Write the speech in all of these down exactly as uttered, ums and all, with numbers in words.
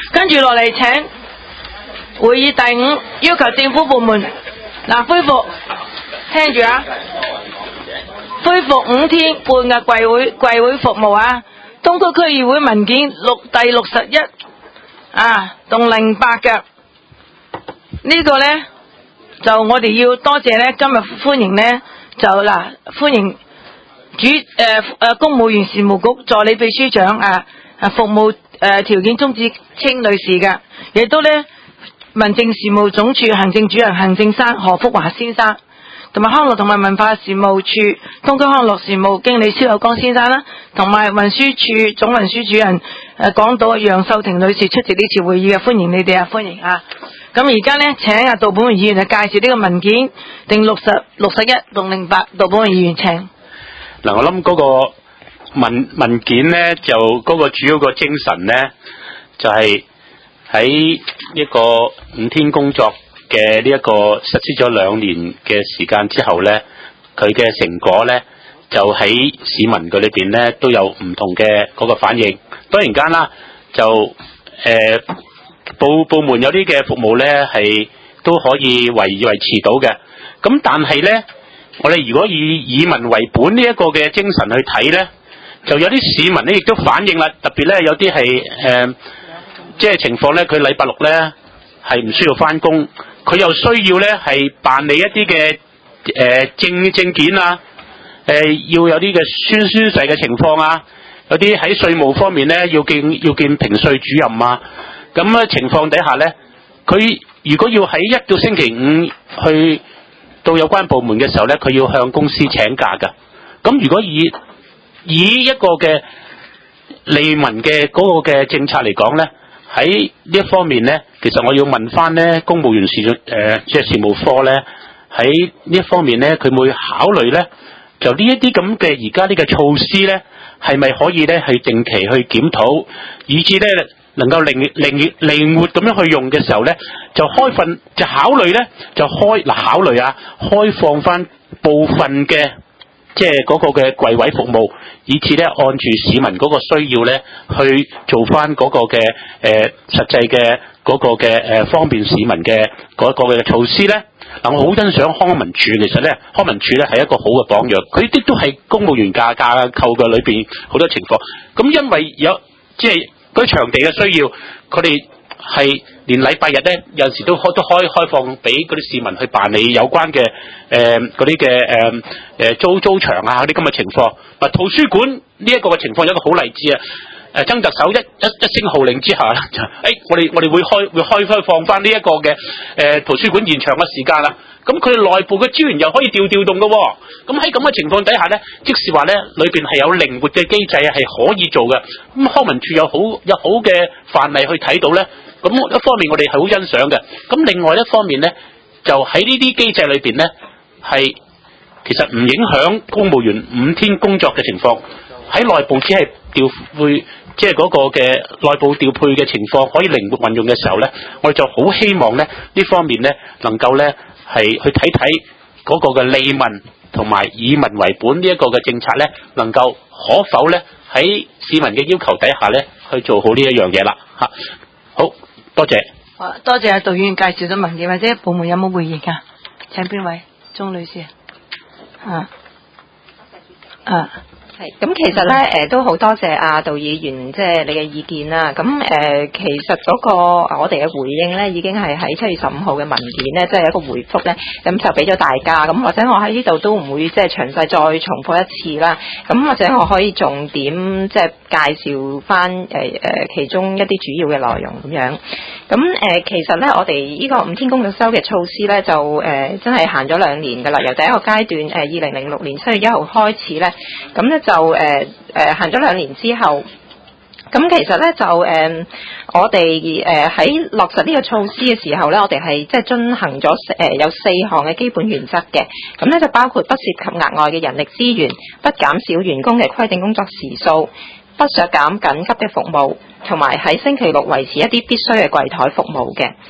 跟住落嚟請會議第五，要求政府部門嗱恢復，聽住啊，恢復五天半嘅櫃會櫃會服務啊。東區區議會文件六第六十一啊同零八嘅呢個呢，就我哋要多謝呢，今日歡迎呢，就嗱歡迎主誒誒、呃、公務員事務局助理秘書長啊啊服務誒、呃、條件鍾子清女士嘅，亦都呢民政事務總署行政主任行政生何福華先生，同埋康樂同埋文化事務處東區康樂事務經理蕭友江先生啦，同埋運輸處總運輸主任誒港島楊秀婷女士出席呢次會議嘅，歡迎你哋啊，歡迎啊！咁而家呢，請阿杜本議員嚟介紹呢個文件，定六十六十一同零八，杜本議員請。 嗱，我諗嗰個文文件呢，就嗰個主要個精神呢，就係喺一個五天工作嘅呢一個實施咗兩年嘅時間之後呢，佢嘅成果呢，就喺市民嘅裏邊呢都有唔同嘅嗰個反應。當然間啦，就誒、呃、部部門有啲嘅服務呢係都可以維維持到嘅。咁但係呢，我哋如果以以民為本呢一個嘅精神去睇呢，就有啲市民呢亦都反映啦，特別呢有啲係誒即係情況呢，佢禮拜六呢係唔需要返工。佢又需要咧係辦理一啲嘅誒證證件啊，誒、呃、要有啲嘅宣宣誓嘅情況啊，有啲喺稅務方面咧要見要見評稅主任啊，咁嘅情況底下咧，佢如果要喺一個星期五去到有關部門嘅時候咧，佢要向公司請假㗎。咁如果以以一個嘅利民嘅嗰個嘅政策嚟講咧，喺呢一方面咧，其實我要問翻咧公務員事誒即係事務科咧，喺呢一方面咧，佢會考慮咧，就呢一啲咁嘅而家呢個措施咧，係咪可以咧去定期去檢討，以至咧能夠靈靈靈活咁樣去用嘅時候咧，就開放就考慮咧就開嗱考慮啊，開放翻部分嘅。即係嗰個嘅櫃位服務，以至咧按住市民嗰個需要咧，去做翻嗰個嘅誒、呃、實際嘅嗰個嘅誒、呃、方便市民嘅嗰個嘅措施咧。嗱，我好欣賞康文署，其實咧康文署咧係一個好嘅榜樣，佢啲都係公務員架架構嘅裏邊好多情況。咁因為有即係嗰啲場地嘅需要，佢哋係連禮拜日咧有陣時都開都開開放俾嗰啲市民去辦理有關嘅誒嗰啲嘅誒誒租租場啊嗰啲咁嘅情況。嗱，圖書館呢一個嘅情況有一個好例子啊！誒曾特首一一一聲號令之下咧，就誒我哋我哋會開會開開放翻呢一個嘅誒、呃、圖書館現場嘅時間啦。咁佢內部嘅資源又可以調調動嘅喎、哦。咁喺咁嘅情況底下咧，即使話咧裏邊係有靈活嘅機制係可以做嘅。咁康文署有好有好嘅範例去睇到咧。咁一方面我哋係好欣賞嘅。咁另外一方面咧，就喺呢啲機制裏邊咧，係其實唔影響公務員五天工作嘅情況。喺內部只係調配，即係嗰個嘅內部調配嘅情況可以靈活運用嘅時候咧，我哋就好希望咧呢方面咧能夠咧係去睇睇嗰個嘅利民同埋以民為本呢一個嘅政策咧，能夠可否咧喺市民嘅要求底下咧去做好呢一樣嘢啦嚇。好多謝。 好，多謝阿杜議員介紹咗文件，或者部門有冇回應啊？請邊位？鍾女士啊？啊。 係，咁其實咧，誒都好多謝阿杜議員，即係你嘅意見啦。咁誒，其實嗰個我哋嘅回應咧，已經係喺七月十五號嘅文件咧，即係一個回覆咧，咁就俾咗大家。咁或者我喺呢度都唔會即係詳細再重複一次啦。咁或者我可以重點即係介紹翻誒誒其中一啲主要嘅內容咁樣。咁誒，其實咧，我哋呢個五天工作周嘅措施咧，就誒真係行咗兩年㗎啦。由第一個階段誒二零零六年七月一號開始咧，咁咧就誒誒行咗兩年之後，咁其實咧就誒、呃、我哋誒喺落實呢個措施嘅時候咧，我哋係即係遵行咗誒、呃、有四項嘅基本原則嘅。咁咧就包括不涉及額外嘅人力資源，不減少員工嘅規定工作時數，不削減緊急嘅服務，同埋喺星期六維持一啲必須嘅櫃台服務嘅。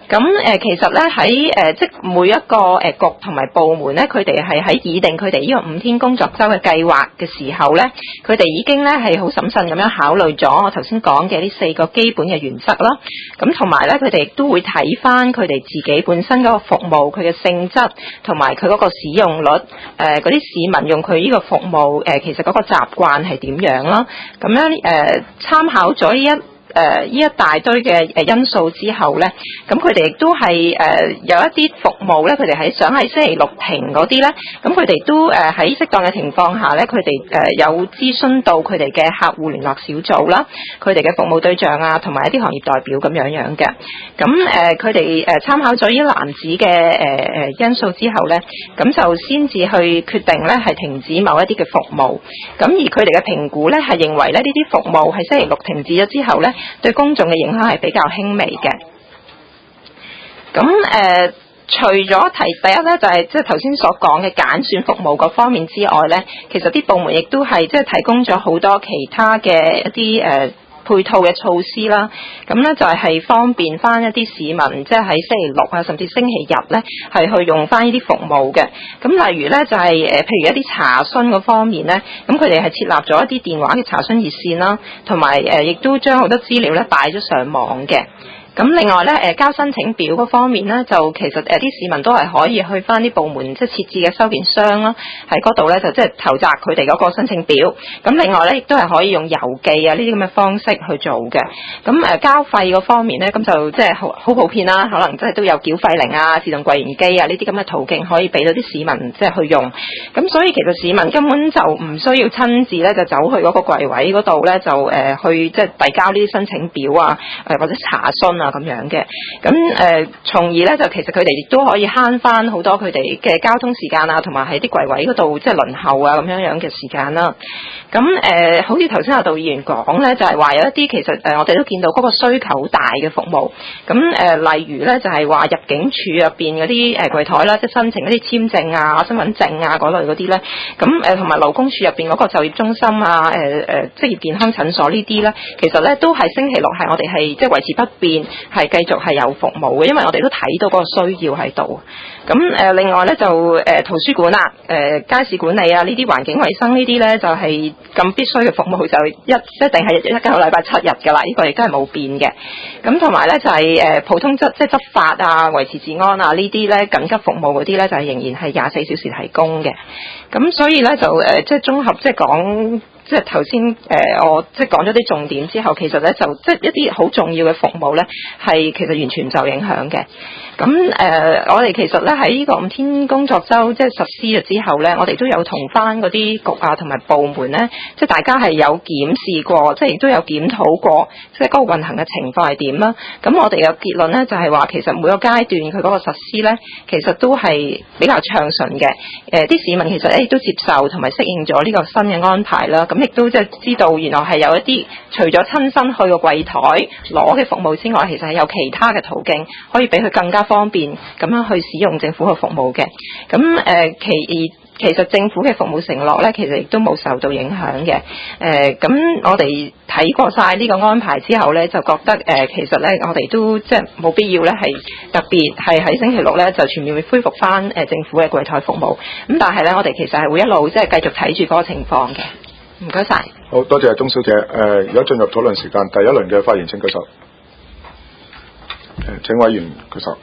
咁誒、呃、其實咧喺誒即每一個誒、呃、局同埋部門咧，佢哋係喺擬定佢哋呢個五天工作周嘅計劃嘅時候咧，佢哋已經咧係好審慎咁樣考慮咗我頭先講嘅呢四個基本嘅原則啦。咁同埋咧，佢哋亦都會睇翻佢哋自己本身嗰個服務佢嘅性質同埋佢嗰個使用率，誒嗰啲市民用佢呢個服務誒、呃、其實嗰個習慣係點樣啦。咁樣誒參考咗呢一誒呢、呃、一大堆嘅誒因素之後咧，咁佢哋亦都係誒、呃、有一啲服務咧，佢哋喺想喺星期六停嗰啲咧，咁佢哋都誒喺適當嘅情況下咧，佢哋誒有諮詢到佢哋嘅客戶聯絡小組啦，佢哋嘅服務對象啊，同埋一啲行業代表咁樣樣嘅。咁誒佢哋誒參考咗呢籃子嘅誒誒因素之後咧，咁就先至去決定咧係停止某一啲嘅服務。咁而佢哋嘅評估咧係認為咧呢啲服務喺星期六停止咗之後咧，對公眾嘅影響係比較輕微嘅。咁誒、呃，除咗提第一咧，就係即係頭先所講嘅揀選服務嗰方面之外咧，其實啲部門亦都係即係提供咗好多其他嘅一啲誒、呃、配套嘅措施啦。咁咧就係係方便翻一啲市民，即係喺星期六啊，甚至星期日咧，係去用翻呢啲服務嘅。咁例如咧就係、是、誒、呃，譬如一啲查詢嗰方面咧，咁佢哋係設立咗一啲電話嘅查詢熱線啦，同埋誒亦都將好多資料咧擺咗上網嘅。咁另外咧，誒交申請表嗰方面咧，就其實誒啲市民都係可以去翻啲部門即係設置嘅收件箱啦，喺嗰度咧就即係投擲佢哋嗰個申請表。咁另外咧，亦都係可以用郵寄啊呢啲咁嘅方式去做嘅。咁誒交費嗰方面咧，咁就即係好好普遍啦，可能即係都有繳費靈啊、自動櫃員機啊呢啲咁嘅途徑可以俾到啲市民即係去用。咁所以其實市民根本就唔需要親自咧就走去嗰個櫃位嗰度咧就誒去即係遞交呢啲申請表啊，誒或者查詢啊。咁樣嘅，咁誒，從而咧就其實佢哋亦都可以慳翻好多佢哋嘅交通時間啊，同埋喺啲櫃位嗰度即係輪候啊咁樣樣嘅時間啦。咁誒、呃，好似頭先阿杜議員講咧，就係、是、話有一啲其實誒，我哋都見到嗰個需求好大嘅服務。咁誒、呃，例如咧就係、是、話入境處入邊嗰啲誒櫃台啦，即係申請嗰啲簽證啊、身份證啊嗰類嗰啲咧。咁誒，同埋勞工處入邊嗰個就業中心啊、誒、呃、誒、呃、職業健康診所呢啲咧，其實咧都係星期六係我哋係即係維持不變。係繼續係有服務嘅，因為我哋都睇到嗰個需要喺度。咁誒、呃，另外咧就誒、呃、圖書館啊、誒、呃、街市管理啊呢啲環境衛生呢啲咧就係、是、咁必須嘅服務，就一一定係一個禮拜七日㗎啦。呢、這個亦都係冇變嘅。咁同埋咧就係、是、誒、呃、普通執即係執法啊、維持治安啊呢啲咧緊急服務嗰啲咧就係、是、仍然係廿四小時提供嘅。咁所以咧就誒、呃、即係綜合即係講。即係頭先誒，我即係講咗啲重點之後，其實咧就即係一啲好重要嘅服務咧，係其實完全唔受影響嘅。咁誒、呃，我哋其實咧喺呢個五天工作週即係實施咗之後咧，我哋都有同翻嗰啲局啊同埋部門咧，即係大家係有檢視過，即係亦都有檢討過，即係嗰個運行嘅情況係點啦。咁我哋嘅結論咧就係話，其實每個階段佢嗰個實施咧，其實都係比較暢順嘅。誒、呃，啲市民其實咧亦都接受同埋適應咗呢個新嘅安排啦。咁亦都即係知道，原來係有一啲除咗親身去個櫃台攞嘅服務之外，其實係有其他嘅途徑可以俾佢更加方便咁樣去使用政府嘅服務嘅。咁誒、呃、其其實政府嘅服務承諾咧，其實亦都冇受到影響嘅。誒、呃、咁我哋睇過晒呢個安排之後咧，就覺得誒、呃、其實咧我哋都即係冇必要咧係特別係喺星期六咧就全面會恢復翻誒政府嘅櫃台服務。咁但係咧我哋其實係會一路即係繼續睇住嗰個情況嘅。唔該晒， 好多謝鍾小姐。誒、呃，而家進入討論時間，第一輪嘅發言請舉手。誒、呃，請委員舉手。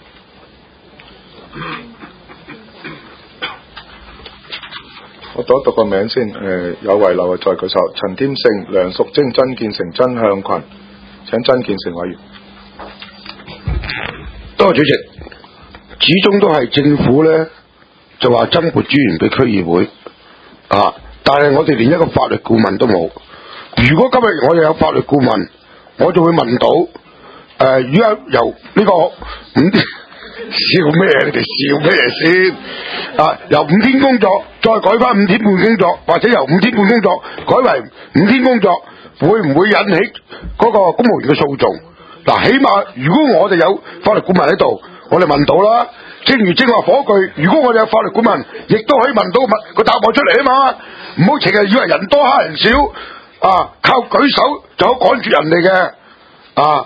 我讀一讀個名先。誒、呃，有遺留嘅再舉手。陳添勝、梁淑貞、曾建成、曾向群，請曾建成委員。 多謝主席。始終都係政府咧，就話增撥資源俾區議會啊。但係我哋連一個法律顧問都冇。如果今日我哋有法律顧問，我就會問到：誒、呃，如果由呢個五天笑咩？你哋笑咩先？啊，由五天工作再改翻五天半工作，或者由五天半工作改為五天工作，會唔會引起嗰個公務員嘅訴訟？嗱、啊，起碼如果我哋有法律顧問喺度，我哋問到啦。正如正話火炬，如果我哋有法律顧問，亦都可以問到問個答案出嚟啊嘛！唔好成日以為人多蝦人少啊，靠舉手就可趕住人哋嘅啊！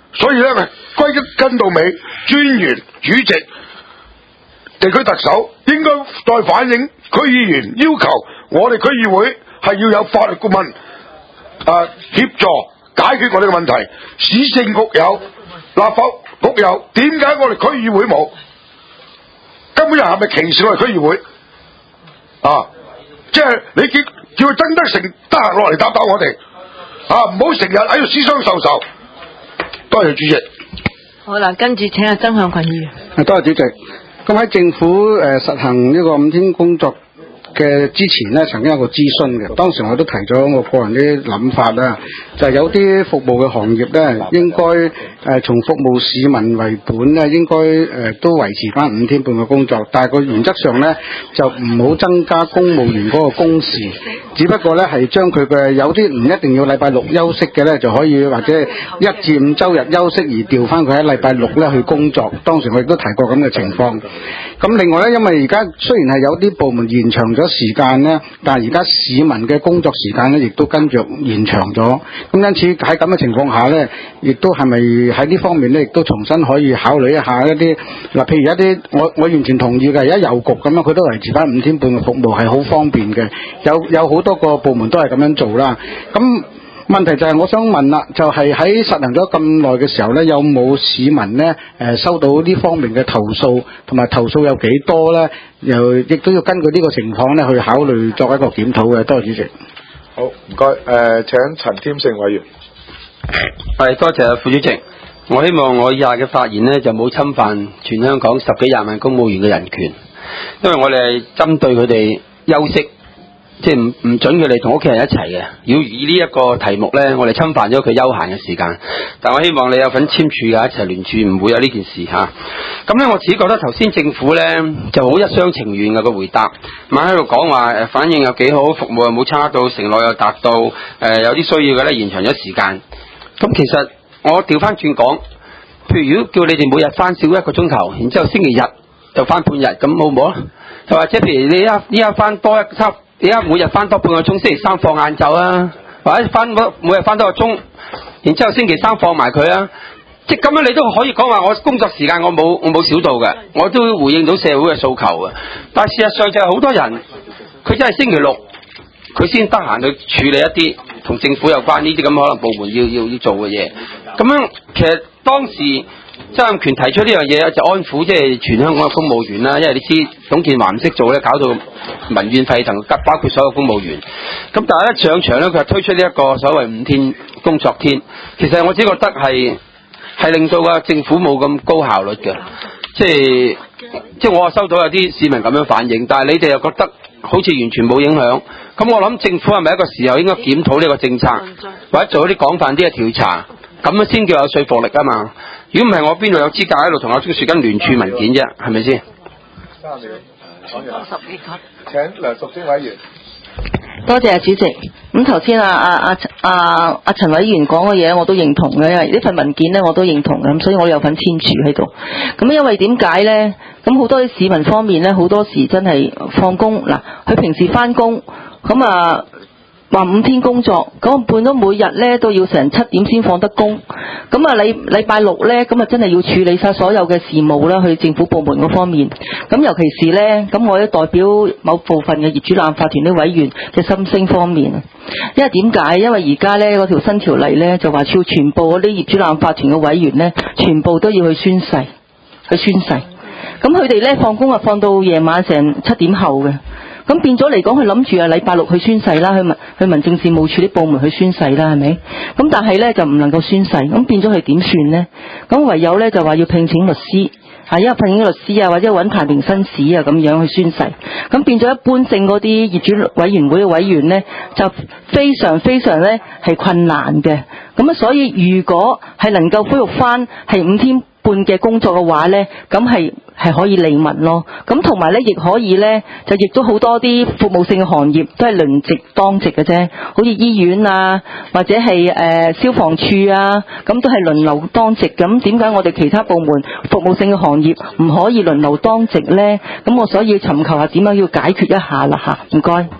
所以咧，歸根到尾，專員、主席、地區特首應該再反映區議員要求我哋區議會係要有法律顧問啊協助解決我哋嘅問題。市政局有，立法局有，點解我哋區議會冇？根本人係咪歧視我哋區議會啊？即係你叫叫佢曾德成得閒落嚟答答我哋啊！唔好成日喺度私相授受。多謝主席。 好啦，跟住請阿曾向群議員。 多謝主席。咁喺政府誒、呃、實行呢個五天工作嘅之前呢，曾經有個諮詢嘅，當時我都提咗我個人啲諗法啦，就係、是、有啲服務嘅行業呢，應該誒、呃、從服務市民為本呢，應該誒、呃、都維持翻五天半嘅工作，但係個原則上呢，就唔好增加公務員嗰個工時，只不過呢係將佢嘅有啲唔一定要禮拜六休息嘅呢，就可以或者一至五周日休息而調翻佢喺禮拜六呢去工作。當時我亦都提過咁嘅情況。咁另外呢，因為而家雖然係有啲部門延長咗時間呢，但係而家市民嘅工作時間呢，亦都跟着延長咗。咁因此喺咁嘅情況下呢，亦都係咪喺呢方面呢，亦都重新可以考慮一下一啲嗱，譬如一啲我我完全同意嘅，而家郵局咁樣，佢都維持翻五天半嘅服務係好方便嘅，有有好多個部門都係咁樣做啦。咁問題就係我想問啦，就係、是、喺實行咗咁耐嘅時候呢，有冇市民呢誒、呃、收到呢方面嘅投訴，同埋投訴有幾多呢？又亦都要根據呢個情況呢去考慮作一個檢討嘅。多謝主席。 好，唔該。誒、呃，請陳添勝委員。 係，多謝副主席。我希望我以下嘅發言呢，就冇侵犯全香港十幾廿萬公務員嘅人權，因為我哋係針對佢哋休息。即係唔唔準佢哋同屋企人一齊嘅。如果以呢一個題目呢，我哋侵犯咗佢休閒嘅時間。但我希望你有份簽署嘅一齊聯署，唔會有呢件事嚇。咁呢，我自己覺得頭先政府呢就好一廂情願嘅個回答，咪喺度講話誒反應有幾好，服務又冇差到，承諾又達到，誒、呃、有啲需要嘅呢延長咗時間。咁其實我調翻轉講，譬如如果叫你哋每日翻少一個鐘頭，然之後星期日就翻半日，咁好唔好啊？就或者譬如你依依家翻多一輯。而家每日翻多半個鐘，星期三放晏晝啊，或者翻每日翻多個鐘，然之後星期三放埋佢啊，即係咁樣你都可以講話我工作時間我冇我冇少到嘅，我都回應到社會嘅訴求嘅。但係事實上就係好多人，佢真係星期六佢先得閒去處理一啲同政府有關呢啲咁可能部門要要要做嘅嘢。咁樣其實當時曾蔭權提出呢樣嘢就安撫即係全香港嘅公務員啦，因為你知董建華唔識做咧，搞到民怨沸騰，包括所有公務員。咁但係一上場咧，佢係推出呢一個所謂五天工作天。其實我自己覺得係係令到個政府冇咁高效率嘅，即係即係我收到有啲市民咁樣反映，但係你哋又覺得好似完全冇影響。咁我諗政府係咪一個時候應該檢討呢個政策，或者做一啲廣泛啲嘅調查，咁樣先叫有說服力啊嘛？如果唔係，我邊度有資格喺度同阿鍾樹根聯署文件啫？係咪先？ 三秒，十幾個。請梁淑貞委員。 多謝主席。咁頭先啊啊啊啊啊陳委員講嘅嘢我都認同嘅，因為呢份文件咧我都認同嘅，咁所以我有份簽署喺度。咁因為點解咧？咁好多市民方面咧，好多時真係放工嗱，佢平時翻工咁啊。話五天工作，咁我半咗每日咧都要成七點先放得工，咁啊禮禮拜六咧，咁啊真係要處理晒所有嘅事務啦，去政府部門嗰方面。咁尤其是咧，咁我咧代表某部分嘅業主立案法團啲委員嘅心聲方面，因為點解？因為而家咧嗰條新條例咧就話要全部嗰啲業主立案法團嘅委員咧，全部都要去宣誓，去宣誓。咁佢哋咧放工啊放到夜晚成七點後嘅。咁變咗嚟講，佢諗住啊禮拜六去宣誓啦，去民去民政事務處啲部門去宣誓啦，係咪？咁但係咧就唔能夠宣誓，咁變咗佢點算呢？咁唯有咧就話要聘請律師，係因為聘請律師啊，或者揾太平紳士啊咁樣去宣誓。咁變咗一般性嗰啲業主委員會嘅委員咧，就非常非常咧係困難嘅。咁啊，所以如果係能夠恢復翻係五天半嘅工作嘅話咧，咁係係可以利民咯。咁同埋咧，亦可以咧，就亦都好多啲服務性嘅行業都係輪值當值嘅啫，好似醫院啊，或者係誒、呃、消防處啊，咁都係輪流當值。咁點解我哋其他部門服務性嘅行業唔可以輪流當值咧？咁我所以要尋求下點樣要解決一下啦吓，唔該。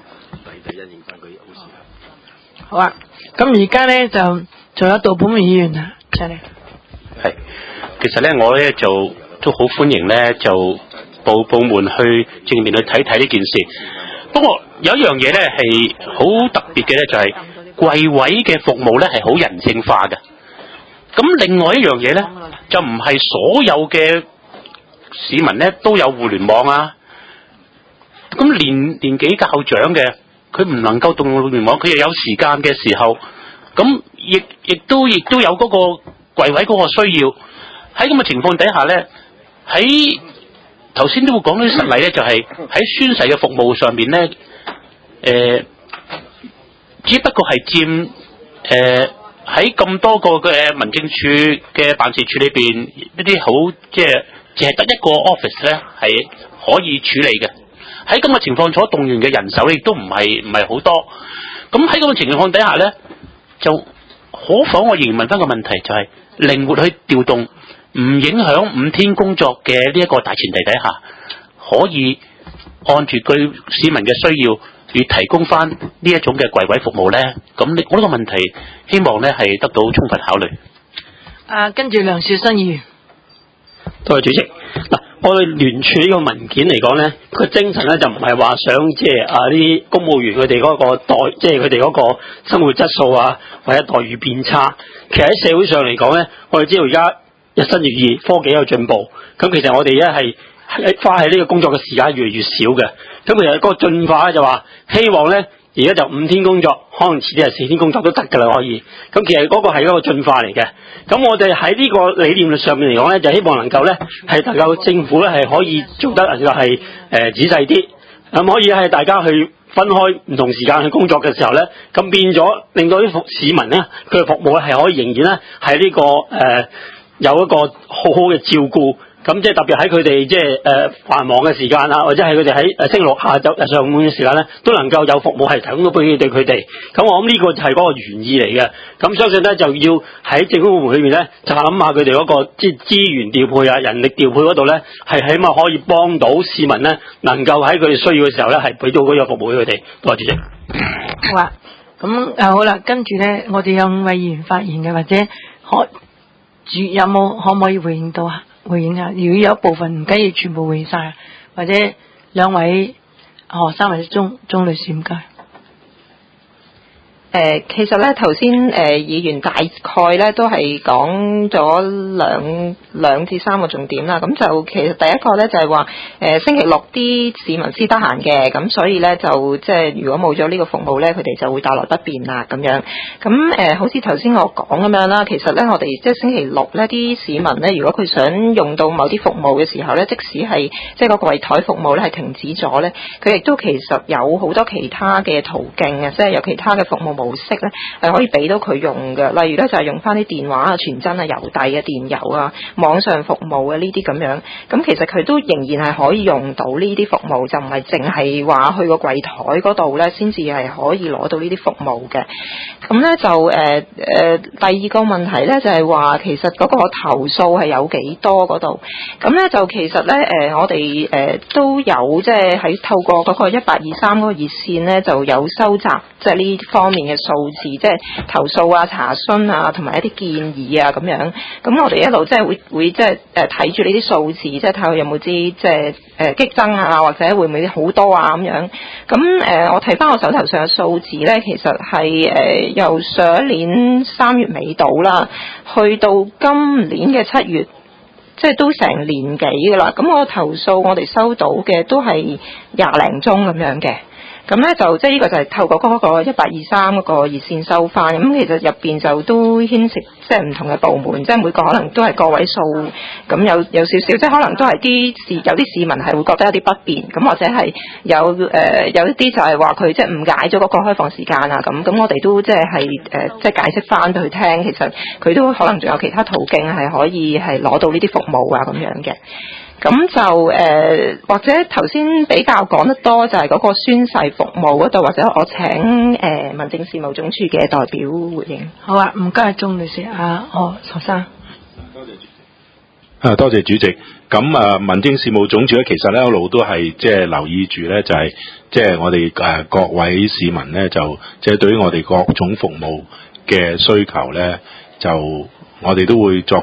好啊，咁而家咧就仲有杜本明議員啊，請你。 其實咧我咧就都好歡迎咧就部部門去正面去睇睇呢件事。不過有一樣嘢咧係好特別嘅咧，就係櫃位嘅服務咧係好人性化嘅。咁另外一樣嘢咧就唔係所有嘅市民咧都有互聯網啊。咁年年紀較長嘅，佢唔能夠動互聯網，佢又有時間嘅時候，咁亦亦都亦都有嗰個櫃位嗰個需要。喺咁嘅情況底下咧，喺頭先都會講到啲實例咧，就係、是、喺宣誓嘅服務上面咧，誒、呃，只不過係佔誒喺咁多個嘅民政處嘅辦事處裏邊一啲好即係淨係得一個 office 咧係可以處理嘅。喺咁嘅情況所動員嘅人手亦都唔係唔係好多。咁喺咁嘅情況底下咧，就可否我仍然問翻個問題，就係、是、靈活去調動。唔影響五天工作嘅呢一個大前提底下，可以按住據市民嘅需要，而提供翻呢一種嘅櫃位服務咧。咁呢我呢個問題，希望咧係得到充分考慮。 啊，跟住梁兆新議員， 多謝主席。嗱，我哋聯署呢個文件嚟講咧，佢精神咧就唔係話想即係啊啲公務員佢哋嗰個待，即係佢哋嗰個生活質素啊，或者待遇變差。其實喺社會上嚟講咧，我哋知道而家日新月異，科技有進步，咁其實我哋而家係花喺呢個工作嘅時間越嚟越少嘅。咁其實嗰個進化咧就話，希望咧而家就五天工作，可能遲啲係四天工作都得㗎啦，可以。咁其實嗰個係一個進化嚟嘅。咁我哋喺呢個理念上面嚟講咧，就希望能夠咧係能夠政府咧係可以做得能夠係誒仔細啲，咁可以係大家去分開唔同時間去工作嘅時候咧，咁變咗令到啲服市民咧佢嘅服務咧係可以仍然咧係呢個誒。呃有一個好好嘅照顧，咁即係特別喺佢哋即係誒繁忙嘅時間啊，或者係佢哋喺誒星期六下晝日上午嘅時間咧，都能夠有服務係提供到俾對佢哋。咁我諗呢個就係嗰個原意嚟嘅。咁相信咧就要喺政府部門裏面咧，就諗下佢哋嗰個即係資源調配啊、人力調配嗰度咧，係起碼可以幫到市民咧，能夠喺佢哋需要嘅時候咧，係俾到嗰個服務俾佢哋。多謝主席。 好啊，咁誒好啦，跟住咧，我哋有五位議員發言嘅，或者可。主有冇可唔可以回應到啊？回應下，如果有一部分唔緊要全部回應晒，或者兩位學生或者鍾鍾女士唔該。 誒、呃，其實咧頭先誒議員大概咧都係講咗兩兩至三個重點啦。咁就其實第一個咧就係話誒星期六啲市民先得閒嘅，咁所以咧就即係如果冇咗呢個服務咧，佢哋就會帶來不便啦咁樣。咁誒、呃、好似頭先我講咁樣啦，其實咧我哋即係星期六咧啲市民咧，如果佢想用到某啲服務嘅時候咧，即使係即係嗰個櫃台服務咧係停止咗咧，佢亦都其實有好多其他嘅途徑啊，即係有其他嘅服務模式咧係可以俾到佢用嘅，例如咧就係用翻啲電話啊、傳真啊、郵遞啊、電郵啊、網上服務啊呢啲咁樣，咁其實佢都仍然係可以用到呢啲服務，就唔係淨係話去個櫃台嗰度咧先至係可以攞到呢啲服務嘅。咁咧就誒誒、呃、第二個問題咧就係話其實嗰個投訴係有幾多嗰度，咁咧就其實咧誒我哋誒都有即係喺透過嗰個一八二三嗰個熱線咧就有收集即係呢方面嘅數字，即係投訴啊、查詢啊，同埋一啲建議啊咁樣。咁我哋一路即係會會即係誒睇住呢啲數字，即係睇下有冇啲即係誒激增啊，或者會唔會好多啊咁樣。咁誒我睇翻我手頭上嘅數字咧，其實係誒由上一年三月尾到啦，去到今年嘅七月，即係都成年幾噶啦。咁我投訴我哋收到嘅都係廿零宗咁樣嘅。咁咧就即係呢個就係透過嗰個一八二三嗰個熱線收翻，咁其實入邊就都牽涉即係唔同嘅部門，即係每個可能都係個位數，咁有有少少，即係可能都係啲市有啲市民係會覺得有啲不便，咁或者係有誒、呃、有一啲就係話佢即係誤解咗嗰個開放時間啊，咁咁我哋都即係係誒即係解釋翻俾佢聽，其實佢都可能仲有其他途徑係可以係攞到呢啲服務啊咁樣嘅。咁就誒、呃，或者頭先比較講得多就係嗰個宣誓服務嗰度，或者我請誒、呃、民政事務總署嘅代表回應。 好啊，唔該，鍾女士啊，哦，學生。 多謝主席。啊，多謝主席。咁啊，民政事務總署咧，其實咧一路都係即係留意住咧，就係即係我哋誒各位市民咧，就即係、就是、對於我哋各種服務嘅需求咧，就我哋都會作出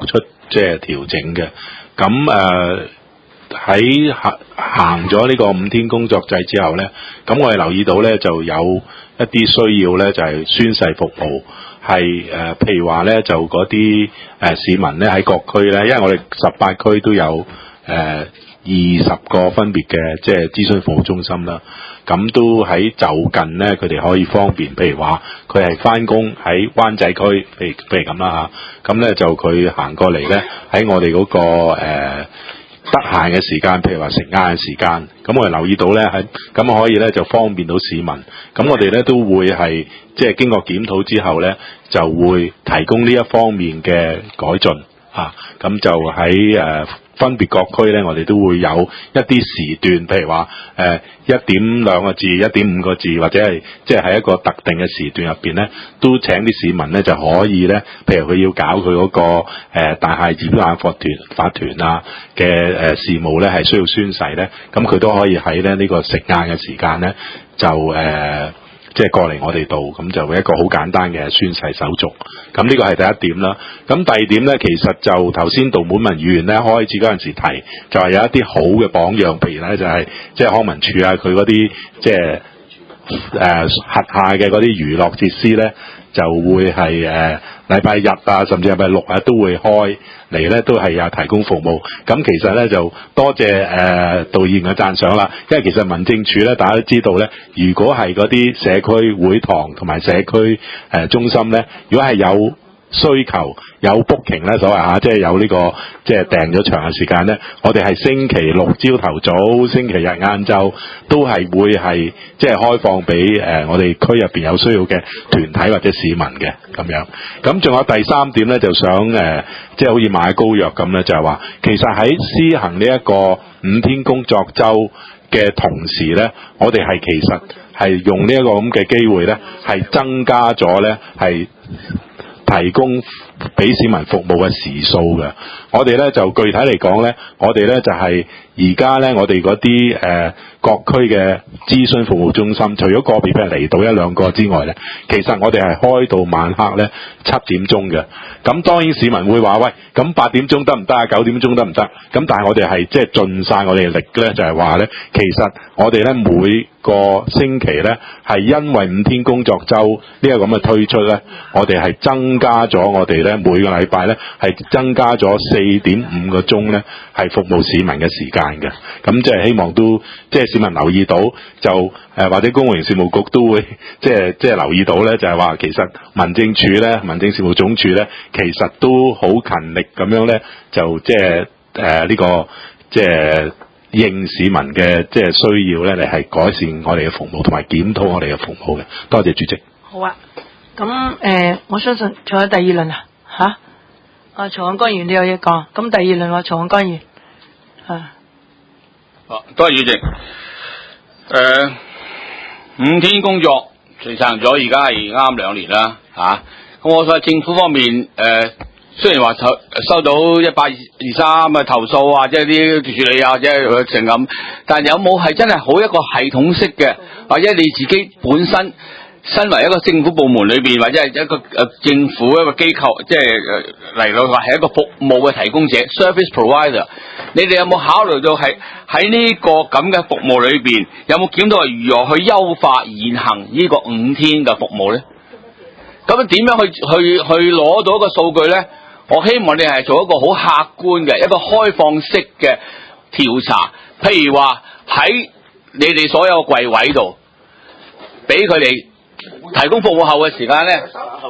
即係調整嘅。咁誒喺行行咗呢個五天工作制之後咧，咁我哋留意到咧就有一啲需要咧，就係、是、宣誓服務係誒、呃，譬如話咧就嗰啲誒市民咧喺各區咧，因為我哋十八區都有誒。呃二十個分別嘅即係諮詢服務中心啦，咁都喺就近咧，佢哋可以方便，譬如話佢係翻工喺灣仔區，譬如譬如咁啦嚇，咁咧就佢行過嚟咧喺我哋嗰、嗰個誒得閒嘅時間，譬如話食晏嘅時間，咁我哋留意到咧喺咁可以咧就方便到市民，咁我哋咧都會係即係經過檢討之後咧，就會提供呢一方面嘅改進啊，咁就喺誒。呃分別各區咧，我哋都會有一啲時段，譬如話誒一點兩個字、一點五個字，或者係即係喺一個特定嘅時段入邊咧，都請啲市民咧就可以咧，譬如佢要搞佢嗰、嗰個、呃、大廈業主立案法團法團啊嘅誒、呃、事務咧，係需要宣誓咧，咁佢都可以喺咧呢、呢個食晏嘅時間咧就誒。呃即係過嚟我哋度，咁就會一個好簡單嘅宣誓手續。咁呢個係第一點啦。咁第二點咧，其實就頭先杜滿文議員咧開始嗰陣時提，就係有一啲好嘅榜樣，譬如咧就係即係康文署啊，佢嗰啲即係誒轄下嘅嗰啲娛樂設施咧，就會係誒禮拜日啊，甚至係禮拜六啊都會開嚟咧，都係有提供服務。咁其實咧就多謝誒、呃、導演嘅讚賞啦，因為其實民政處咧，大家都知道咧，如果係嗰啲社區會堂同埋社區誒、呃、中心咧，如果係有需求有 booking 咧，所謂嚇，即係有呢、這個即係訂咗場嘅時間咧，我哋係星期六朝頭早、星期日晏晝都係會係即係開放俾誒、呃、我哋區入邊有需要嘅團體或者市民嘅咁樣。咁仲有第三點咧，就想誒、呃、即係好似買膏藥咁咧，就係、是、話其實喺施行呢一個五天工作週嘅同時咧，我哋係其實係用呢一個咁嘅機會咧，係增加咗咧係。提供俾市民服務嘅時數嘅，我哋咧就具體嚟講咧，我哋咧就係而家咧，我哋嗰啲誒各區嘅諮詢服務中心，除咗個別譬如嚟到一兩個之外咧，其實我哋係開到晚黑咧七點鐘嘅。咁當然市民會話喂，咁八點鐘得唔得啊？九點鐘得唔得？咁但係我哋係即係盡晒我哋嘅力咧，就係話咧，其實我哋咧每個星期咧係因為五天工作週呢個咁嘅推出咧，我哋係增加咗我哋咧每個禮拜咧係增加咗四點五個鐘咧係服務市民嘅時間嘅。咁即係希望都即係市民留意到，就誒、呃、或者公務員事務局都會即係即係留意到咧，就係、是、話其實民政處咧、民政事務總署咧，其實都好勤力咁樣咧，就即係誒呢個即係。應市民嘅即係需要咧，嚟係改善我哋嘅服務同埋檢討我哋嘅服務嘅。多謝主席。 好啊，咁誒、呃，我相信仲有第二輪啊，嚇。啊，曹漢干議員你有嘢講，咁第二輪話曹漢干議員啊。 好，多謝主席。誒、呃，五天工作實行咗，而家係啱兩年啦，嚇、啊。咁我想政府方面誒。呃雖然話收收到一百二三嘅投訴啊，即係啲處理啊，或者係成咁，但係有冇係真係好一個系統式嘅，或者你自己本身身為一個政府部門裏邊，或者係一個誒政府一個機構，即係嚟到話係一個服務嘅提供者 （service provider），你哋有冇考慮到係喺呢個咁嘅服務裏邊，有冇檢討係如何去優化現行呢個五天嘅服務咧？咁點樣去去去攞到一個數據咧？我希望你係做一個好客觀嘅一個開放式嘅調查，譬如話喺你哋所有櫃位度，俾佢哋提供服務後嘅時間咧，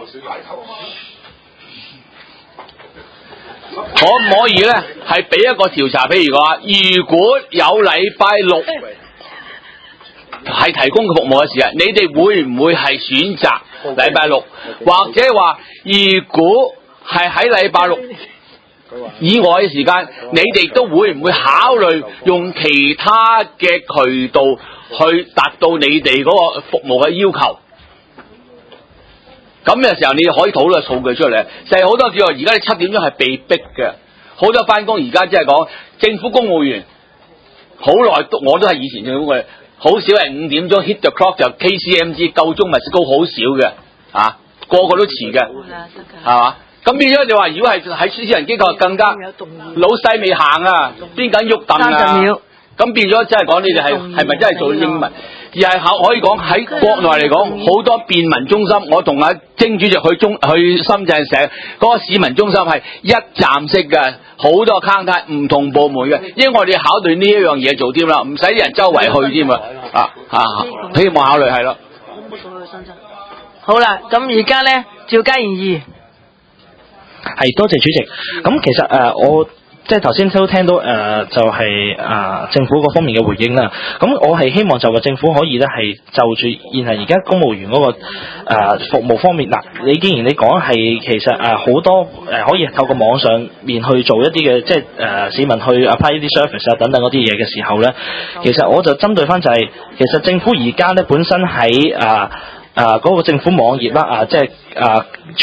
可唔可以咧係俾一個調查？譬如話，如果有禮拜六係提供嘅服務嘅時間，你哋會唔會係選擇禮拜六，或者話如果係喺禮拜六以外嘅時間，你哋都會唔會考慮用其他嘅渠道去達到你哋嗰個服務嘅要求？咁嘅時候，你可以討論數據出嚟。就係好多叫做而家你七點鐘係被逼嘅，好多返工而家即係講政府公務員，好耐都我都係以前政府嘅，好少係五點鐘 hit the clock 就 K C M G 夠鐘咪高，好少嘅啊，個個都遲嘅，係嘛？ 咁變咗你話，如果係喺私人機構更加老細未行啊，邊緊喐凳啊？咁變咗真係講你哋係係咪真係做英文？而係可可以講喺國內嚟講，好多便民中心，我同阿精主席去中去深圳成嗰個市民中心係一站式嘅，好多 counter 唔同部門嘅，因為我哋考慮呢一樣嘢做添啦，唔使人周圍去添啊！啊啊，希望考慮係咯。 好啦，咁而家咧，趙家賢議員。 係，多謝主席。咁其實誒、呃，我即係頭先都聽到誒、呃，就係、是、啊、呃、政府嗰方面嘅回應啦。咁我係希望就個政府可以咧係就住現係而家公務員嗰、那個、呃、服務方面，嗱，你既然你講係其實誒好、呃、多誒、呃、可以透過網上面去做一啲嘅，即係誒、呃、市民去 apply 呢啲 service 啊等等嗰啲嘢嘅時候咧，其實我就針對翻就係、是、其實政府而家咧本身喺啊。呃誒、呃、嗰、那個政府網頁啦，啊即係誒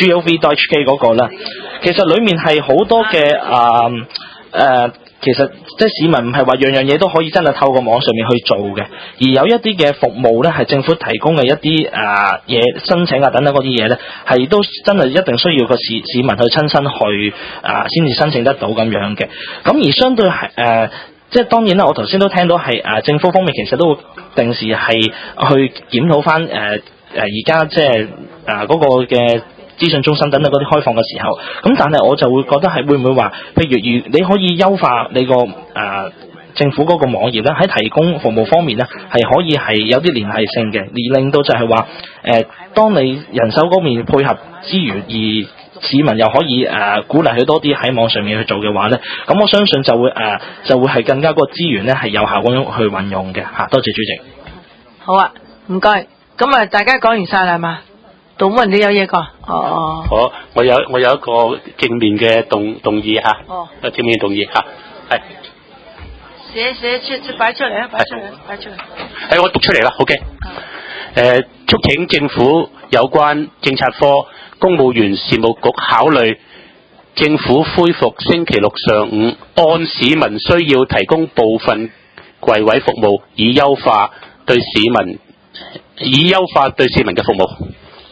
gov.hk 嗰個啦，其實裡面係好多嘅誒誒，其實即係市民唔係話樣樣嘢都可以真係透過網上面去做嘅，而有一啲嘅服務咧係政府提供嘅一啲誒嘢申請啊等等嗰啲嘢咧，係都真係一定需要個市市民去親身去啊先至申請得到咁樣嘅。咁而相對係誒。呃即係當然啦，我頭先都聽到係誒、呃、政府方面其實都會定時係去檢討翻誒誒而家即係誒嗰個嘅資訊中心等等嗰啲開放嘅時候，咁但係我就會覺得係會唔會話，譬如如你可以優化你個誒、呃、政府嗰個網頁咧，喺提供服務方面咧係可以係有啲聯繫性嘅，而令到就係話誒，當你人手嗰面配合之餘而市民又可以誒、呃、鼓勵佢多啲喺網上面去做嘅話咧，咁我相信就會誒、呃、就會係更加個資源咧係有效咁樣去運用嘅嚇。多謝主席。 好啊，唔該。咁啊，大家講完晒啦係嘛？杜文你有嘢講？哦。 好，我有我有一個正面嘅動動議嚇。哦。正面動議嚇，係。 寫寫出出擺出嚟啊！擺出嚟，擺出嚟。 係我讀出嚟啦 ，OK。誒，促請政府有關政策科、公務員事務局考慮政府恢復星期六上午按市民需要提供部分櫃位服務，以優化對市民以優化對市民嘅服務。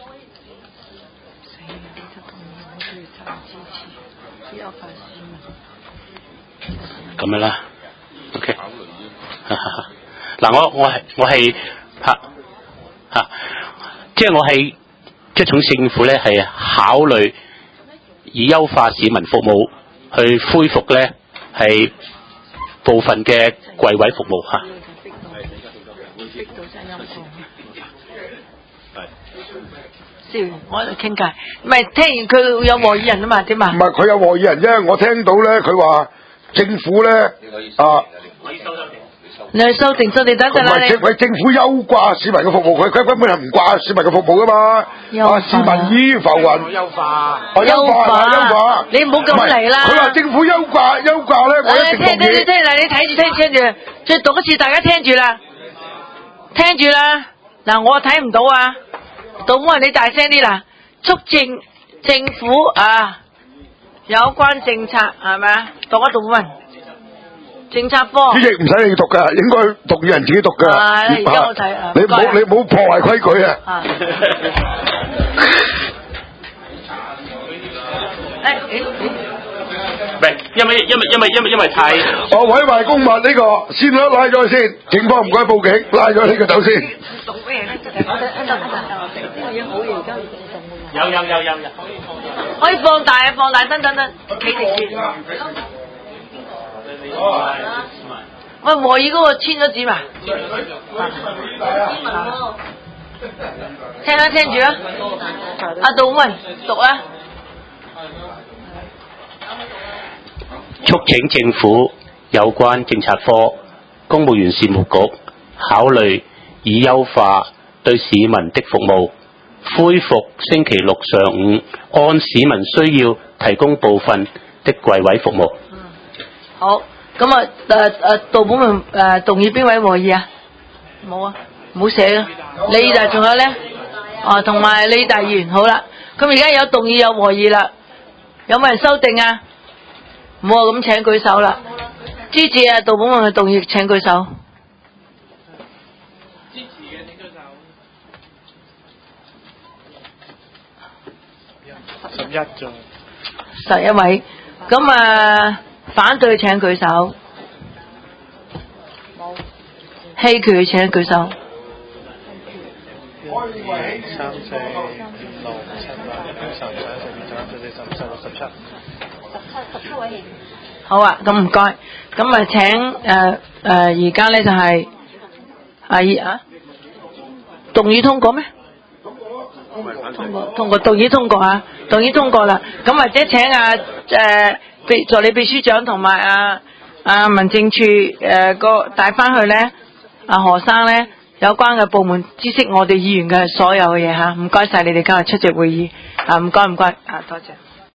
咁樣啦 ，OK。嗱，我我係我係嚇嚇，即係我係即係從政府咧係考慮以優化市民服務去恢復咧係部分嘅櫃位服務嚇。 我喺度傾偈，唔係聽完佢有和議人啊嘛，點啊？ 唔係佢有和議人啫，我聽到咧，佢話政府咧啊， 你去修訂修訂等陣啦，你喂政府優化市民嘅服務，佢佢根本係唔掛市民嘅服務噶嘛，啊市民依浮雲，優化，優化優化， 你唔好咁嚟啦。 佢話政府優化優化咧，我一定同意。 聽聽聽嗱，你睇住聽聽住，再讀一次，大家聽住啦，聽住啦。嗱，我睇唔到啊。杜武你大聲啲啦，促政政府啊有關政策係咪啊？讀啊，杜武政策科。主席唔使你讀噶，應該讀嘅人自己讀噶。 係，而家我睇啊。 你唔好你唔好破壞規矩啊！ 啊唔係，因為因為因為因為因為太我毀壞公物呢個先啦，拉咗先，警方唔該報警，拉咗呢個走先。 讀咩咧？ 有有有有有。 可以放大啊，放大，等等等，企定先。喂，和議嗰個簽咗字嘛？聽啦，聽住啦。阿杜文讀啊。 促請政府有關政策科、公務員事務局考慮以優化對市民的服務，恢復星期六上午按市民需要提供部分的櫃位服務。 嗯，好，咁啊誒誒，杜本文誒動議邊位和議啊？冇啊，唔好寫啦。李大仲有咧？哦，同埋李大議員，好啦。咁而家有動議有和議啦，有冇人修訂啊？冇啊，咁請舉手啦。支持啊，杜本文嘅動議請舉手。支持嘅請舉手。十一咋？ 十一位。咁啊，反對請舉手。棄權請舉手。 三四五六七八九十十一十二十三十四十五十六十七。十七位。 好啊，咁唔該。咁啊請誒誒而家咧就係係啊動議通過咩？通過通過動議通過啊，動議通過啦。咁或者請啊誒秘助理秘書長同埋啊啊民政處誒個帶翻去咧，阿何生咧有關嘅部門知悉我哋議員嘅所有嘅嘢嚇。唔該晒你哋今日出席會議啊，唔該唔該啊，多謝。